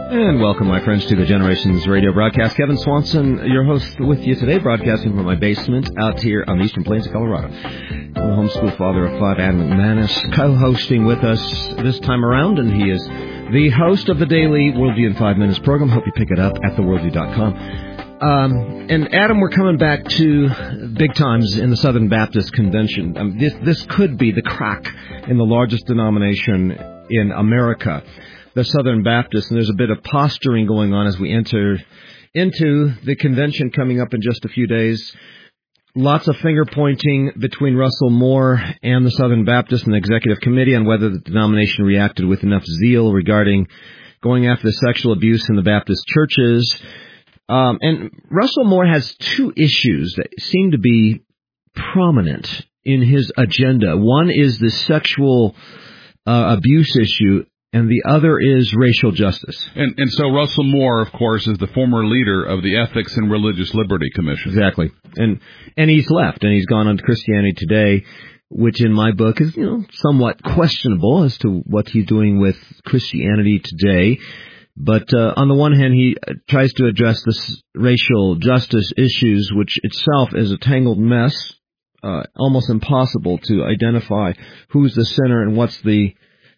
And welcome, my friends, to the Generations Radio broadcast. Kevin Swanson, your host with you today, broadcasting from my basement out here on the Eastern Plains of Colorado. I'm a homeschool father of 5, Adam McManus, co-hosting with us this time around, and he is the host of the daily Worldview in 5 Minutes program. Hope you pick it up at theworldview.com. And Adam, we're coming back to big times in the Southern Baptist Convention. This could be the crack in the largest denomination in America, the Southern Baptists, and there's a bit of posturing going on as we enter into the convention coming up in just a few days. Lots of finger-pointing between Russell Moore and the Southern Baptist and the Executive Committee on whether the denomination reacted with enough zeal regarding going after the sexual abuse in the Baptist churches. And Russell Moore has two issues that seem to be prominent in his agenda. One is the sexual abuse issue, and the other is racial justice. And so Russell Moore, of course, is the former leader of the Ethics and Religious Liberty Commission. Exactly. And he's left, and he's gone on to Christianity Today, which in my book is, somewhat questionable as to what he's doing with Christianity Today. But on the one hand, he tries to address this racial justice issues, which itself is a tangled mess, almost impossible to identify who's the sinner and what's the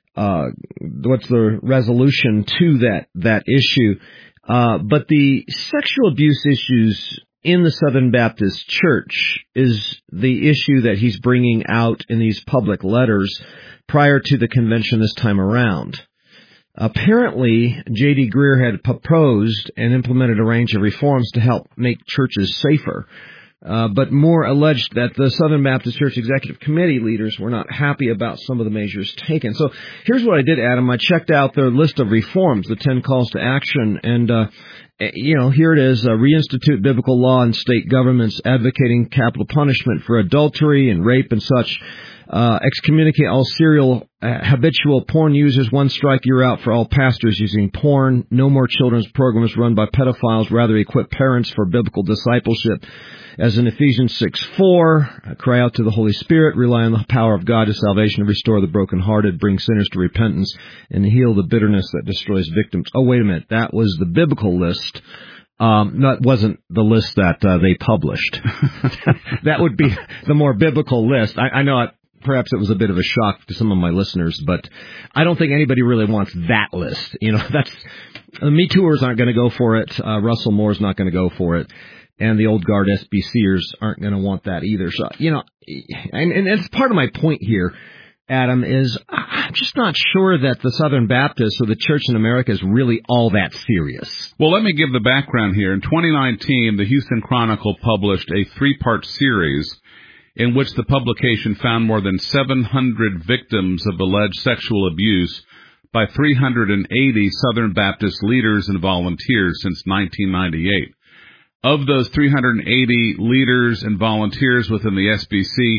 resolution to that issue. But the sexual abuse issues in the Southern Baptist Church is the issue that he's bringing out in these public letters prior to the convention this time around. Apparently, J.D. Greear had proposed and implemented a range of reforms to help make churches safer. But Moore alleged that the Southern Baptist Church Executive Committee leaders were not happy about some of the measures taken. So here's what I did, Adam. I checked out their list of reforms, the 10 calls to action, and, here it is, reinstitute biblical law in state governments, advocating capital punishment for adultery and rape and such, excommunicate all serial habitual porn users, one strike you're out for all pastors using porn, no more children's programs run by pedophiles, rather equip parents for biblical discipleship. As in Ephesians 6:4, cry out to the Holy Spirit, rely on the power of God to salvation, restore the brokenhearted, bring sinners to repentance, and heal the bitterness that destroys victims. Oh, wait a minute, that was the biblical list. That wasn't the list that they published. That would be the more biblical list. I know perhaps it was a bit of a shock to some of my listeners, but I don't think anybody really wants that list. That's the Me Tooers aren't going to go for it. Russell Moore's not going to go for it. And the old guard SBCers aren't going to want that either. So, and it's part of my point here, Adam, is I'm just not sure that the Southern Baptists or the church in America is really all that serious. Well, let me give the background here. In 2019, the Houston Chronicle published a 3-part series in which the publication found more than 700 victims of alleged sexual abuse by 380 Southern Baptist leaders and volunteers since 1998. Of those 380 leaders and volunteers within the SBC,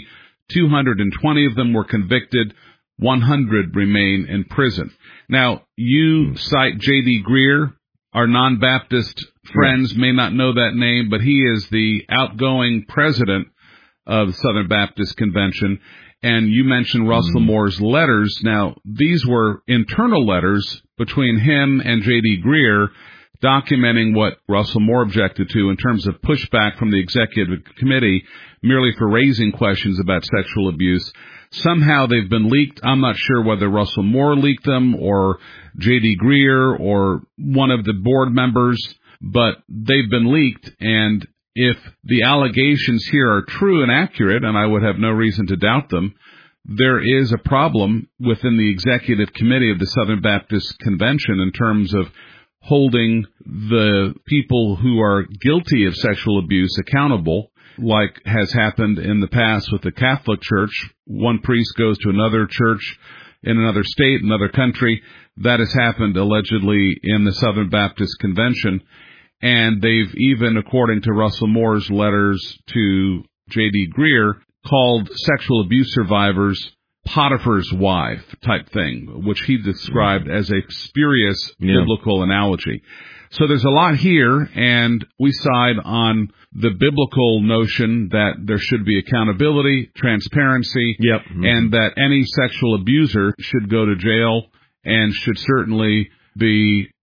220 of them were convicted, 100 remain in prison. Now, you cite J.D. Greear. Our non-Baptist friends may not know that name, but he is the outgoing president of the Southern Baptist Convention. And you mentioned Russell Moore's letters. Now, these were internal letters between him and J.D. Greear, documenting what Russell Moore objected to in terms of pushback from the Executive Committee merely for raising questions about sexual abuse. Somehow they've been leaked. I'm not sure whether Russell Moore leaked them or J.D. Greear or one of the board members, but they've been leaked. And if the allegations here are true and accurate, and I would have no reason to doubt them, there is a problem within the Executive Committee of the Southern Baptist Convention in terms of holding the people who are guilty of sexual abuse accountable, like has happened in the past with the Catholic Church. One priest goes to another church in another state, another country. That has happened allegedly in the Southern Baptist Convention. And they've even, according to Russell Moore's letters to J.D. Greear, called sexual abuse survivors Potiphar's wife type thing, which he described as a spurious biblical analogy. So there's a lot here, and we side on the biblical notion that there should be accountability, transparency, and that any sexual abuser should go to jail and should certainly be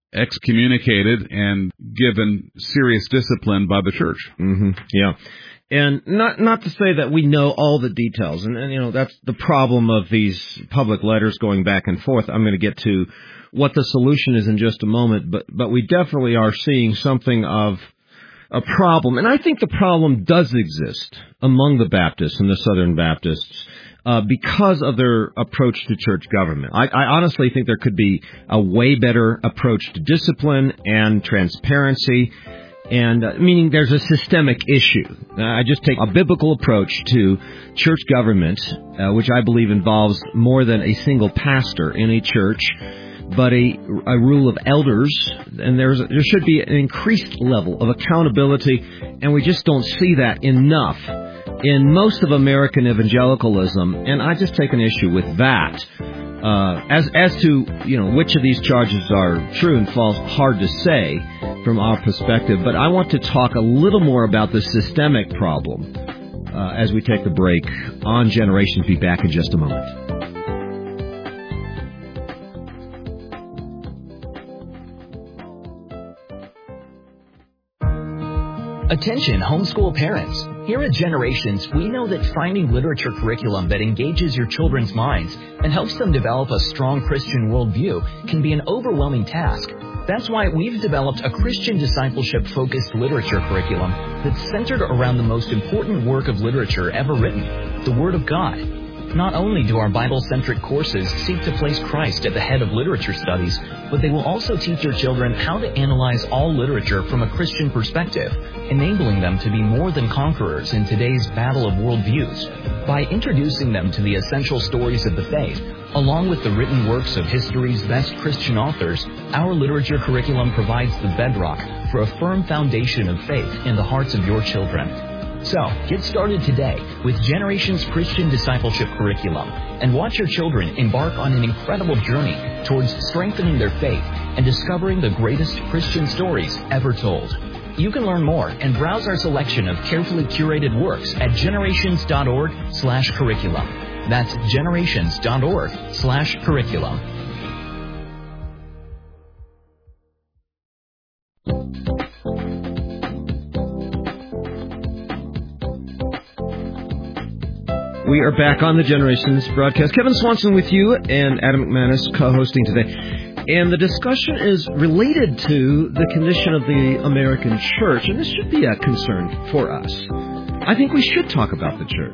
excommunicated and given serious discipline by the church. Mm-hmm. Yeah. And not to say that we know all the details, and that's the problem of these public letters going back and forth. I'm going to get to what the solution is in just a moment, but we definitely are seeing something of a problem, and I think the problem does exist among the Baptists and the Southern Baptists because of their approach to church government. I honestly think there could be a way better approach to discipline and transparency. And meaning there's a systemic issue. I just take a biblical approach to church government, which I believe involves more than a single pastor in a church, but a rule of elders. And there should be an increased level of accountability, and we just don't see that enough in most of American evangelicalism. And I just take an issue with that. As to, which of these charges are true and false, hard to say from our perspective, but I want to talk a little more about the systemic problem as we take the break on Generations. Be back in just a moment. Attention, homeschool parents. Here at Generations, we know that finding literature curriculum that engages your children's minds and helps them develop a strong Christian worldview can be an overwhelming task. That's why we've developed a Christian discipleship-focused literature curriculum that's centered around the most important work of literature ever written, the Word of God. Not only do our Bible-centric courses seek to place Christ at the head of literature studies, but they will also teach your children how to analyze all literature from a Christian perspective, enabling them to be more than conquerors in today's battle of worldviews. By introducing them to the essential stories of the faith, along with the written works of history's best Christian authors, our literature curriculum provides the bedrock for a firm foundation of faith in the hearts of your children. So, get started today with Generations Christian Discipleship Curriculum and watch your children embark on an incredible journey towards strengthening their faith and discovering the greatest Christian stories ever told. You can learn more and browse our selection of carefully curated works at generations.org/curriculum. That's generations.org/curriculum. We are back on the Generations broadcast. Kevin Swanson with you and Adam McManus co-hosting today. And the discussion is related to the condition of the American church, and this should be a concern for us. I think we should talk about the church.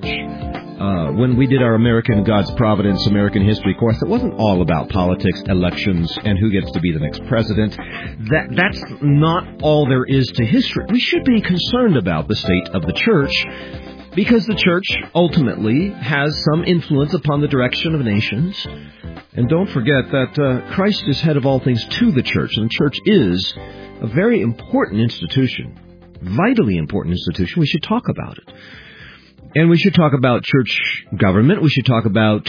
When we did our American God's Providence, American History course, it wasn't all about politics, elections, and who gets to be the next president. That's not all there is to history. We should be concerned about the state of the church, because the church ultimately has some influence upon the direction of nations. And don't forget that Christ is head of all things to the church, and the church is a very important institution, vitally important institution. We should talk about it. And we should talk about church government. We should talk about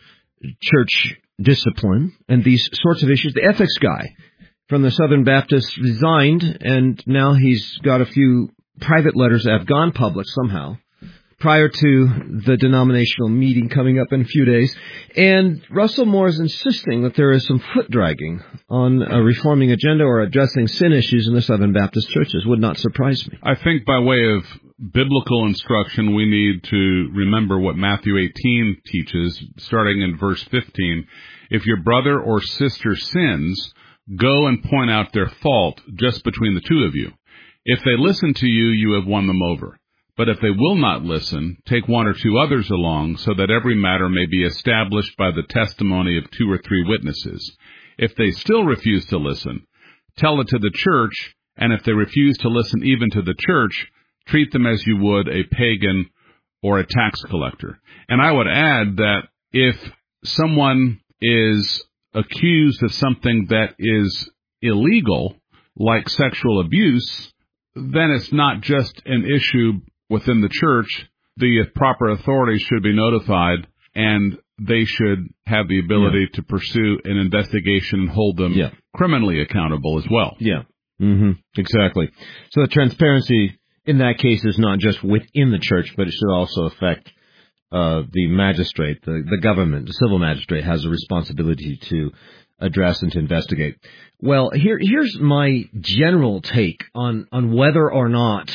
church discipline and these sorts of issues. The ethics guy from the Southern Baptists resigned, and now he's got a few private letters that have gone public somehow, prior to the denominational meeting coming up in a few days. And Russell Moore is insisting that there is some foot-dragging on a reforming agenda or addressing sin issues in the Southern Baptist churches. Would not surprise me. I think by way of biblical instruction, we need to remember what Matthew 18 teaches, starting in verse 15. If your brother or sister sins, go and point out their fault just between the two of you. If they listen to you, you have won them over. But if they will not listen, take one or two others along, so that every matter may be established by the testimony of 2 or 3 witnesses. If they still refuse to listen, tell it to the church, and if they refuse to listen even to the church, treat them as you would a pagan or a tax collector. And I would add that if someone is accused of something that is illegal, like sexual abuse, then it's not just an issue within the church. The proper authorities should be notified, and they should have the ability to pursue an investigation and hold them criminally accountable as well. Yeah, exactly. So the transparency in that case is not just within the church, but it should also affect the magistrate, the government. The civil magistrate has a responsibility to address and to investigate. Well, here's my general take on whether or not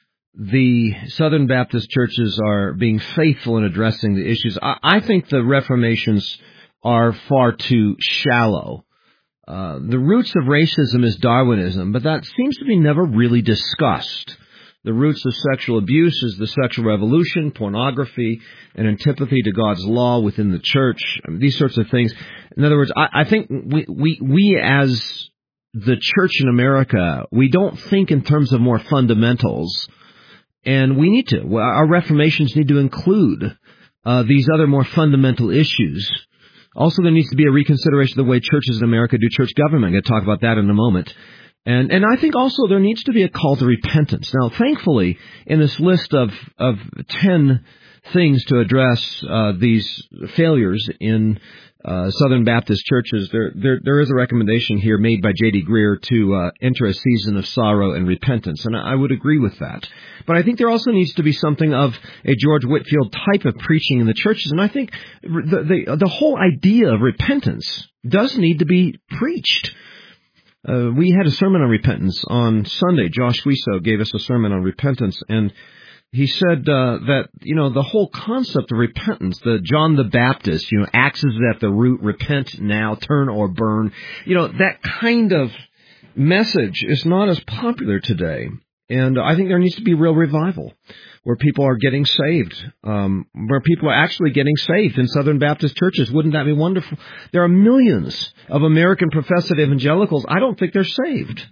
the Southern Baptist churches are being faithful in addressing the issues. I think the reformations are far too shallow. The roots of racism is Darwinism, but that seems to be never really discussed. The roots of sexual abuse is the sexual revolution, pornography, and antipathy to God's law within the church, these sorts of things. In other words, I think we as the church in America, we don't think in terms of more fundamentals, and we need to. Our reformations need to include these other more fundamental issues. Also, there needs to be a reconsideration of the way churches in America do church government. I'm going to talk about that in a moment. And I think also there needs to be a call to repentance. Now, thankfully, in this list of 10 things to address these failures in Southern Baptist churches, there is a recommendation here made by J.D. Greear to enter a season of sorrow and repentance, and I would agree with that. But I think there also needs to be something of a George Whitefield type of preaching in the churches, and I think the whole idea of repentance does need to be preached. We had a sermon on repentance on Sunday. Josh Wiso gave us a sermon on repentance, and he said that, the whole concept of repentance, the John the Baptist, axes at the root, repent now, turn or burn, that kind of message is not as popular today. And I think there needs to be real revival where people are getting saved, where people are actually getting saved in Southern Baptist churches. Wouldn't that be wonderful? There are millions of American professed evangelicals. I don't think they're saved.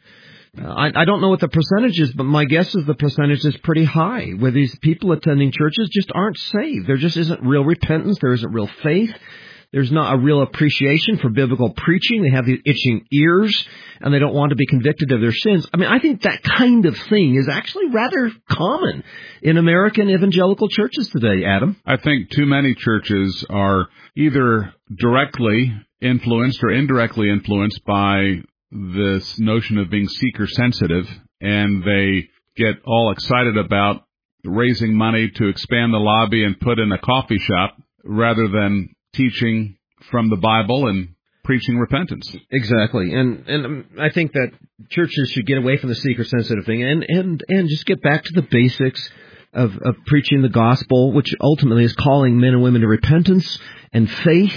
I don't know what the percentage is, but my guess is the percentage is pretty high, where these people attending churches just aren't saved. There just isn't real repentance. There isn't real faith. There's not a real appreciation for biblical preaching. They have these itching ears, and they don't want to be convicted of their sins. I mean, I think that kind of thing is actually rather common in American evangelical churches today, Adam. I think too many churches are either directly influenced or indirectly influenced by this notion of being seeker-sensitive, and they get all excited about raising money to expand the lobby and put in a coffee shop rather than teaching from the Bible and preaching repentance. Exactly. And I think that churches should get away from the seeker-sensitive thing and just get back to the basics of preaching the gospel, which ultimately is calling men and women to repentance and faith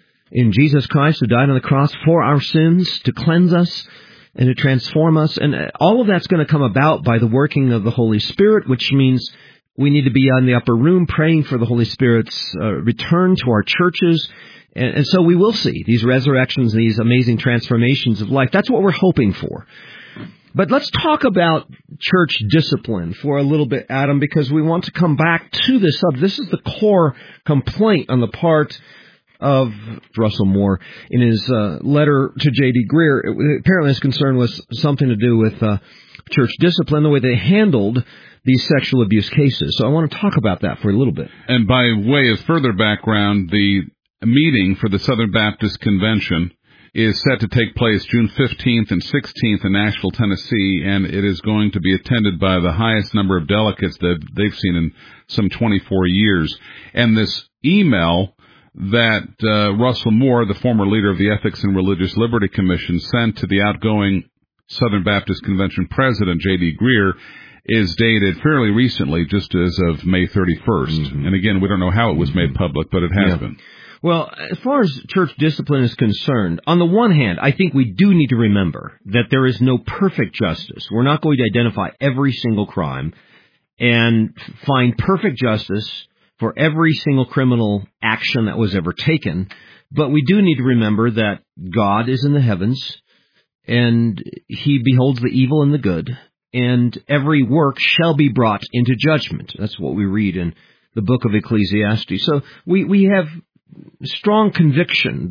in Jesus Christ, who died on the cross for our sins, to cleanse us and to transform us. And all of that's going to come about by the working of the Holy Spirit, which means we need to be on the upper room praying for the Holy Spirit's return to our churches. And so we will see these resurrections, these amazing transformations of life. That's what we're hoping for. But let's talk about church discipline for a little bit, Adam, because we want to come back to this subject. This is the core complaint on the part of Russell Moore in his letter to J.D. Greear. Apparently his concern was something to do with church discipline, the way they handled these sexual abuse cases. So I want to talk about that for a little bit. And by way of further background, the meeting for the Southern Baptist Convention is set to take place June 15th and 16th in Nashville, Tennessee, and it is going to be attended by the highest number of delegates that they've seen in some 24 years. And this email that Russell Moore, the former leader of the Ethics and Religious Liberty Commission, sent to the outgoing Southern Baptist Convention president, J.D. Greear, is dated fairly recently, just as of May 31st. Mm-hmm. And again, we don't know how it was made public, but it has been. Well, as far as church discipline is concerned, on the one hand, I think we do need to remember that there is no perfect justice. We're not going to identify every single crime and find perfect justice for every single criminal action that was ever taken. But we do need to remember that God is in the heavens, and he beholds the evil and the good, and every work shall be brought into judgment. That's what we read in the book of Ecclesiastes. So we have strong conviction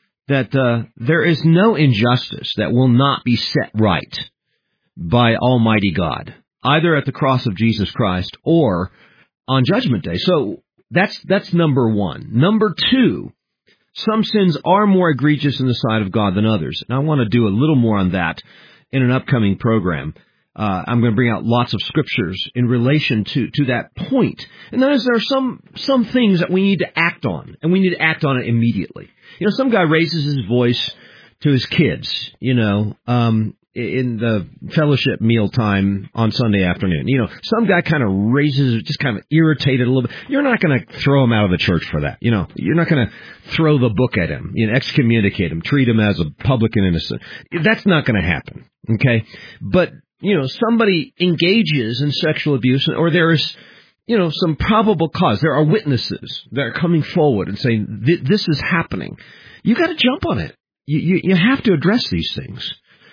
that there is no injustice that will not be set right by Almighty God, either at the cross of Jesus Christ or on Judgment Day. So that's number one. Number two, some sins are more egregious in the sight of God than others. And I want to do a little more on that in an upcoming program. I'm going to bring out lots of scriptures in relation to that point. And then there are some things that we need to act on, and we need to act on it immediately. Some guy raises his voice to his kids, in the fellowship mealtime on Sunday afternoon. Some guy kind of raises, just kind of irritated a little bit. You're not going to throw him out of the church for that. You're not going to throw the book at him, excommunicate him, treat him as a publican innocent. That's not going to happen. Okay. But, somebody engages in sexual abuse, or there is, some probable cause. There are witnesses that are coming forward and saying, this is happening. You got to jump on it. You have to address these things.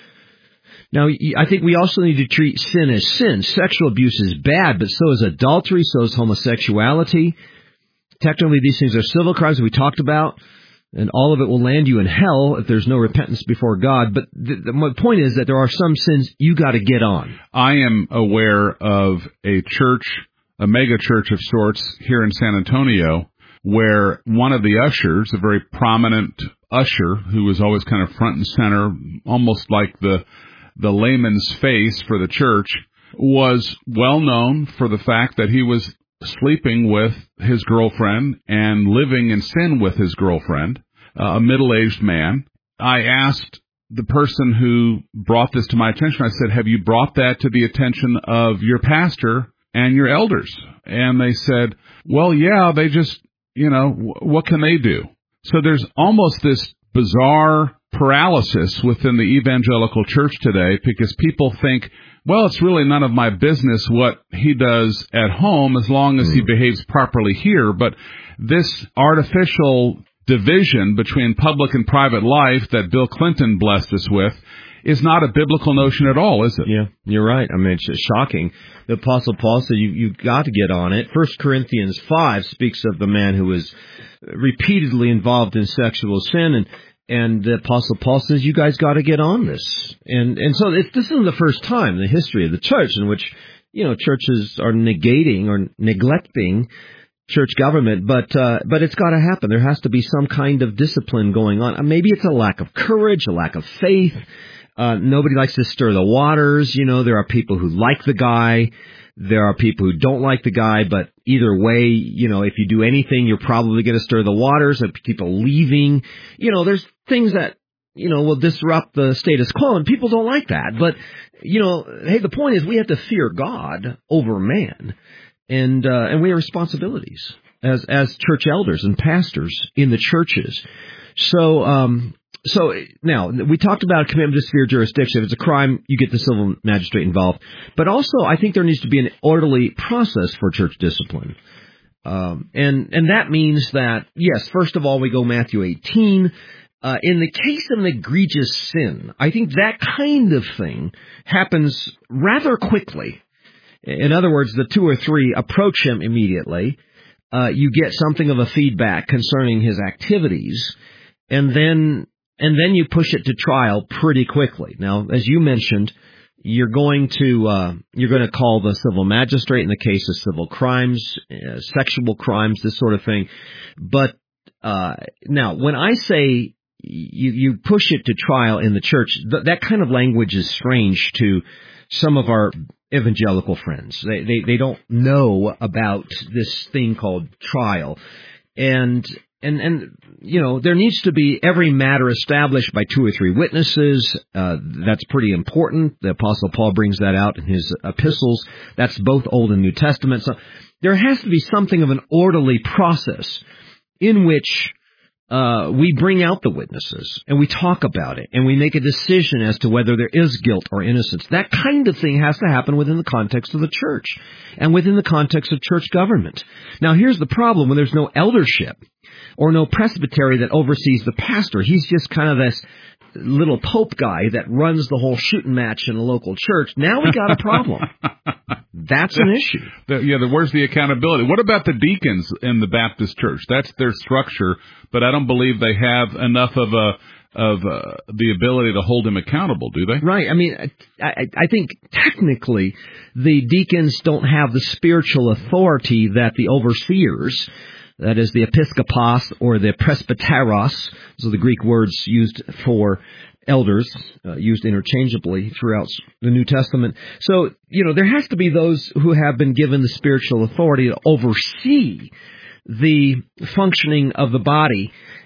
Now, I think we also need to treat sin as sin. Sexual abuse is bad, but so is adultery, so is homosexuality. Technically, these things are civil crimes we talked about, and all of it will land you in hell if there's no repentance before God. But my point is that there are some sins you got to get on. I am aware of a church, a mega church of sorts here in San Antonio, where one of the ushers, a very prominent usher who was always kind of front and center, almost like the layman's face for the church, was well known for the fact that he was sleeping with his girlfriend and living in sin with his girlfriend, a middle-aged man. I asked the person who brought this to my attention, I said, have you brought that to the attention of your pastor and your elders? And they said, well, yeah, they just, what can they do? So there's almost this bizarre paralysis within the evangelical church today, because people think, well, it's really none of my business what he does at home as long as he behaves properly here. But this artificial division between public and private life that Bill Clinton blessed us with is not a biblical notion at all, is it? Yeah, you're right. I mean, it's just shocking. The Apostle Paul said you've got to get on it. 1 Corinthians 5 speaks of the man who was repeatedly involved in sexual sin, and the Apostle Paul says, you guys got to get on this. And so this isn't the first time in the history of the church in which, churches are negating or neglecting church government, but it's got to happen. There has to be some kind of discipline going on. Maybe it's a lack of courage, a lack of faith. Nobody likes to stir the waters. There are people who like the guy. There are people who don't like the guy, but either way, if you do anything, you're probably going to stir the waters of people leaving. There's things that, will disrupt the status quo, and people don't like that. But, hey, the point is we have to fear God over man, and we have responsibilities as church elders and pastors in the churches. So now, we talked about commitment to severe jurisdiction. If it's a crime, you get the civil magistrate involved. But also, I think there needs to be an orderly process for church discipline. And that means that, yes, first of all, we go Matthew 18. In the case of an egregious sin, I think that kind of thing happens rather quickly. In other words, the 2 or 3 approach him immediately. You get something of a feedback concerning his activities, and then you push it to trial pretty quickly. Now, as you mentioned, you're going to call the civil magistrate in the case of civil crimes, sexual crimes, this sort of thing. But now, when I say you push it to trial in the church, that kind of language is strange to some of our evangelical friends. They don't know about this thing called trial, and there needs to be every matter established by 2 or 3 witnesses. That's pretty important. The Apostle Paul brings that out in his epistles. That's both Old and New Testament. So there has to be something of an orderly process in which we bring out the witnesses and we talk about it and we make a decision as to whether there is guilt or innocence. That kind of thing has to happen within the context of the church and within the context of church government. Now, here's the problem. When there's no eldership or no presbytery that oversees the pastor, he's just kind of this little pope guy that runs the whole shooting match in a local church. Now we got a problem. That's an issue. Where's the accountability? What about the deacons in the Baptist church? That's their structure, but I don't believe they have enough of the ability to hold him accountable, do they? Right. I mean, I think technically the deacons don't have the spiritual authority that the overseers, that is the episkopos or the presbyteros, those are the Greek words used for elders, used interchangeably throughout the New Testament. So, there has to be those who have been given the spiritual authority to oversee the functioning of the body.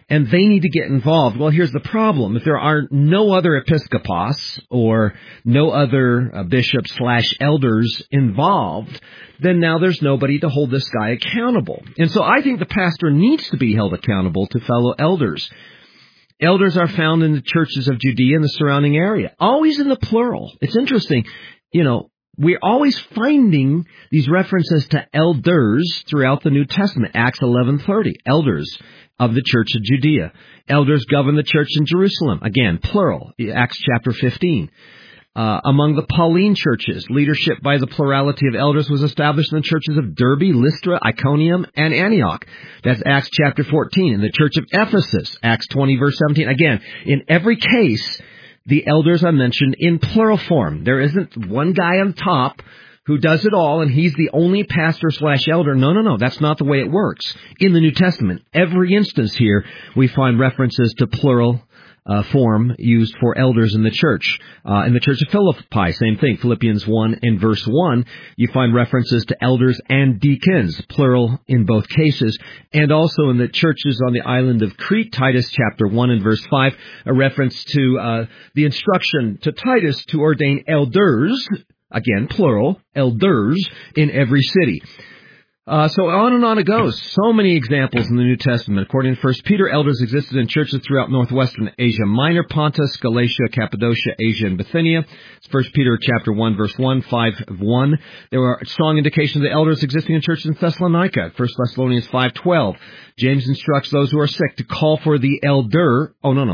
and they need to get involved. Well, here's the problem. If there are no other episkopos or no other bishop/elders involved, then now there's nobody to hold this guy accountable. And so I think the pastor needs to be held accountable to fellow elders. Elders are found in the churches of Judea and the surrounding area, always in the plural. It's interesting, we're always finding these references to elders throughout the New Testament. Acts 11:30, elders of the church of Judea. Elders govern the church in Jerusalem. Again, plural. Acts chapter 15. Among the Pauline churches, leadership by the plurality of elders was established in the churches of Derbe, Lystra, Iconium, and Antioch. That's Acts chapter 14. In the church of Ephesus, Acts 20, verse 17. Again, in every case, the elders are mentioned in plural form. There isn't one guy on top who does it all, and he's the only pastor/elder. No. That's not the way it works. In the New Testament, every instance here, we find references to plural form used for elders in the church. In the church of Philippi, same thing. Philippians 1 and verse 1, you find references to elders and deacons, plural in both cases. And also in the churches on the island of Crete, Titus chapter 1 and verse 5, a reference to the instruction to Titus to ordain elders, again, plural, elders in every city. So on and on it goes. So many examples in the New Testament. According to 1 Peter, elders existed in churches throughout northwestern Asia Minor, Pontus, Galatia, Cappadocia, Asia, and Bithynia. It's 1 Peter chapter 1, verse 1, 5:1. There were strong indications of elders existing in churches in Thessalonica. 1 Thessalonians 5:12. James instructs those who are sick to call for the elders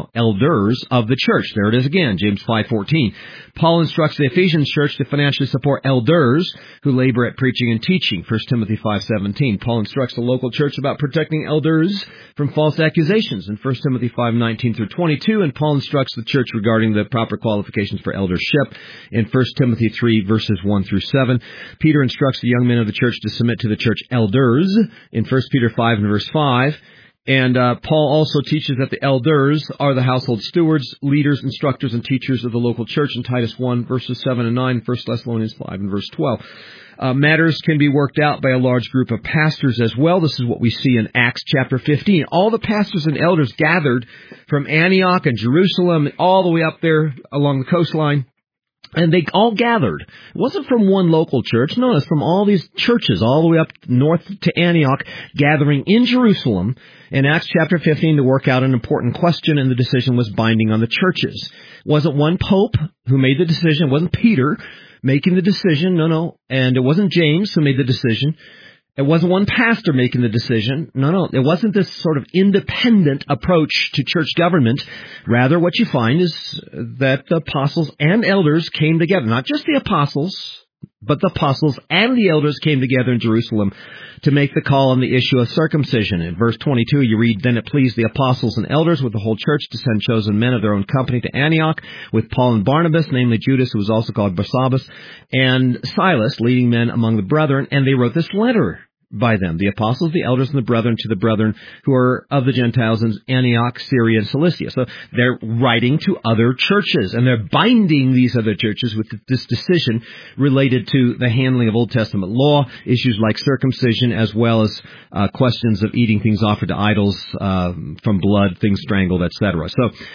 of the church. There it is again, James 5:14. Paul instructs the Ephesian church to financially support elders who labor at preaching and teaching. 1 Timothy 5:17. Paul instructs the local church about protecting elders from false accusations in 1 Timothy 5:19 through 22. And Paul instructs the church regarding the proper qualifications for eldership in 1 Timothy 3 verses 1 through 7. Peter instructs the young men of the church to submit to the church elders in 1 Peter 5 and verse 5. And Paul also teaches that the elders are the household stewards, leaders, instructors, and teachers of the local church in Titus 1, verses 7 and 9, 1 Thessalonians 5 and verse 12. Matters can be worked out by a large group of pastors as well. This is what we see in Acts chapter 15. All the pastors and elders gathered from Antioch and Jerusalem all the way up there along the coastline. And they all gathered. It wasn't from one local church. No, it's from all these churches all the way up north to Antioch, gathering in Jerusalem in Acts chapter 15 to work out an important question, and the decision was binding on the churches. It wasn't one pope who made the decision. It wasn't Peter making the decision. No. And it wasn't James who made the decision. It wasn't one pastor making the decision. No. It wasn't this sort of independent approach to church government. Rather, what you find is that the apostles and elders came together. Not just the apostles, but the apostles and the elders came together in Jerusalem to make the call on the issue of circumcision. In verse 22, you read, "Then it pleased the apostles and elders with the whole church to send chosen men of their own company to Antioch with Paul and Barnabas, namely Judas, who was also called Barsabbas, and Silas, leading men among the brethren, and they wrote this letter by them, the apostles, the elders, and the brethren, to the brethren who are of the Gentiles in Antioch, Syria, and Cilicia." So they're writing to other churches, and they're binding these other churches with this decision related to the handling of Old Testament law, issues like circumcision, as well as questions of eating things offered to idols from blood, things strangled, etc.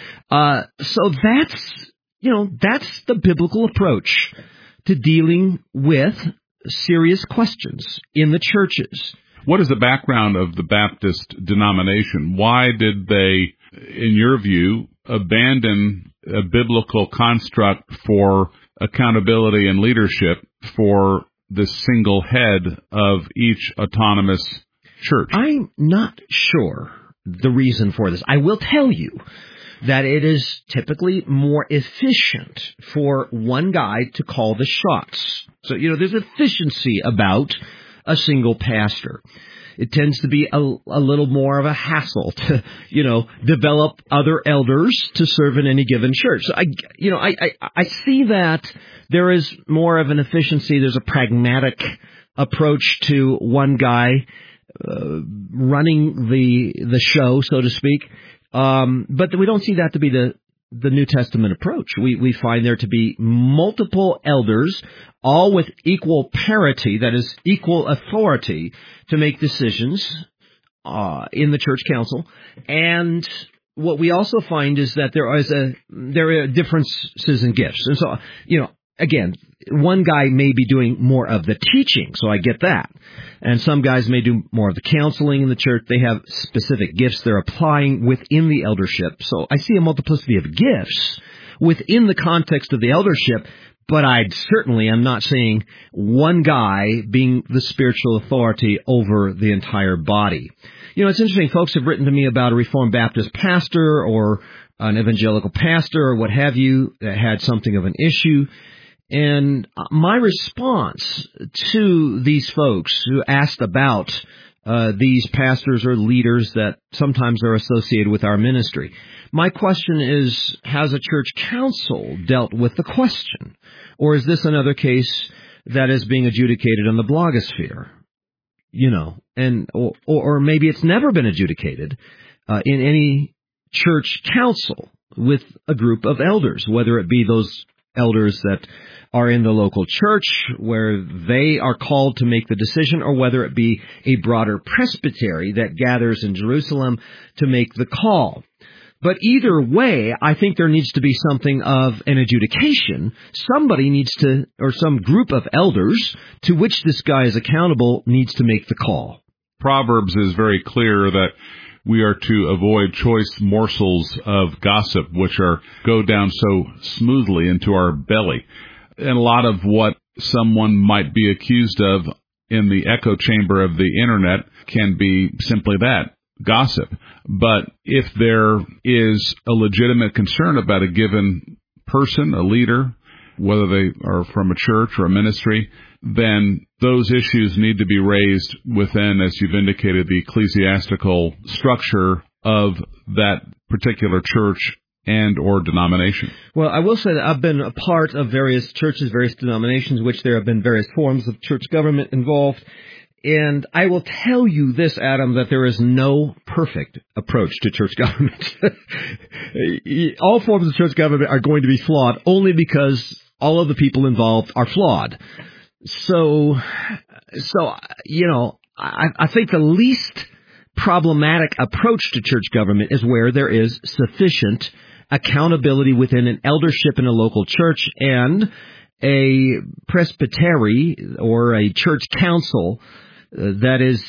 So that's the biblical approach to dealing with serious questions in the churches. What is the background of the Baptist denomination? Why did they, in your view, abandon a biblical construct for accountability and leadership for the single head of each autonomous church? I'm not sure the reason for this. I will tell you that it is typically more efficient for one guy to call the shots. So, there's efficiency about a single pastor. It tends to be a little more of a hassle to, develop other elders to serve in any given church. So I see that there is more of an efficiency. There's a pragmatic approach to one guy running the show, so to speak. But we don't see that to be the New Testament approach. We find there to be multiple elders, all with equal parity, that is, equal authority to make decisions in the church council. And what we also find is that there are differences in gifts. And so, again, one guy may be doing more of the teaching, so I get that. And some guys may do more of the counseling in the church. They have specific gifts they're applying within the eldership. So I see a multiplicity of gifts within the context of the eldership, but I certainly am not saying one guy being the spiritual authority over the entire body. It's interesting. Folks have written to me about a Reformed Baptist pastor or an evangelical pastor or what have you that had something of an issue. And my response to these folks who asked about these pastors or leaders that sometimes are associated with our ministry, my question is, has a church council dealt with the question? Or is this another case that is being adjudicated on the blogosphere? Or maybe it's never been adjudicated in any church council with a group of elders, whether it be those elders that are in the local church where they are called to make the decision, or whether it be a broader presbytery that gathers in Jerusalem to make the call. But either way, I think there needs to be something of an adjudication. Somebody needs to, or some group of elders to which this guy is accountable, needs to make the call. Proverbs is very clear that we are to avoid choice morsels of gossip, which go down so smoothly into our belly. And a lot of what someone might be accused of in the echo chamber of the Internet can be simply that, gossip. But if there is a legitimate concern about a given person, a leader, whether they are from a church or a ministry, then those issues need to be raised within, as you've indicated, the ecclesiastical structure of that particular church and or denomination. Well, I will say that I've been a part of various churches, various denominations, which there have been various forms of church government involved. And I will tell you this, Adam, that there is no perfect approach to church government. All forms of church government are going to be flawed only because all of the people involved are flawed. So I think the least problematic approach to church government is where there is sufficient accountability within an eldership in a local church and a presbytery or a church council that is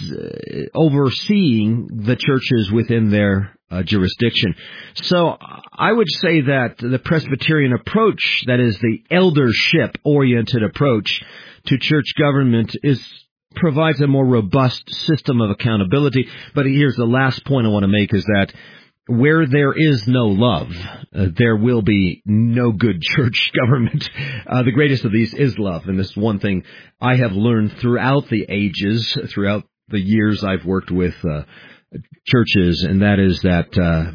overseeing the churches within their jurisdiction. So I would say that the Presbyterian approach, that is the eldership-oriented approach to church government, provides a more robust system of accountability. But here's the last point I want to make, is that where there is no love, there will be no good church government. The greatest of these is love, and this is one thing I have learned throughout the ages, throughout the years I've worked with churches, and that is that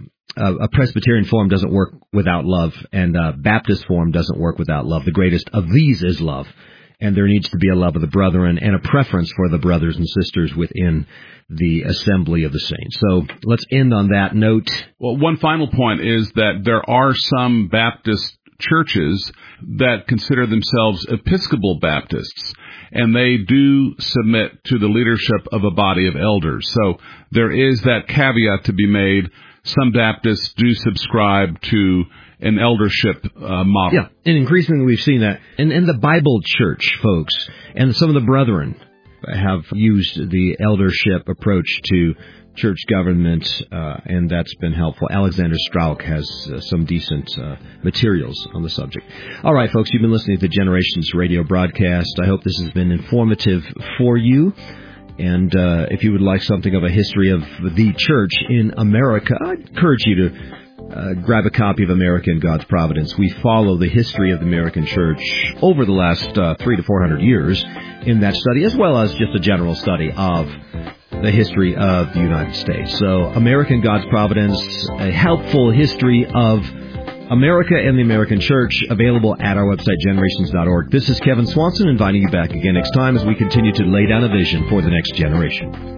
a Presbyterian form doesn't work without love, and a Baptist form doesn't work without love. The greatest of these is love, and there needs to be a love of the brethren and a preference for the brothers and sisters within the assembly of the saints. So let's end on that note. Well, one final point is that there are some Baptist churches that consider themselves Episcopal Baptists, and they do submit to the leadership of a body of elders. So there is that caveat to be made. Some Baptists do subscribe to an eldership model. Yeah, and increasingly we've seen that. And the Bible Church, folks, and some of the brethren have used the eldership approach to church government, and that's been helpful. Alexander Strauch has some decent materials on the subject. All right, folks, you've been listening to the Generations radio broadcast. I hope this has been informative for you. And if you would like something of a history of the church in America, I'd encourage you to grab a copy of America in God's Providence. We follow the history of the American church over the last 300 to 400 years in that study, as well as just a general study of the history of the United States. So America in God's Providence, a helpful history of America and the American church, available at our website, generations.org. This is Kevin Swanson inviting you back again next time as we continue to lay down a vision for the next generation.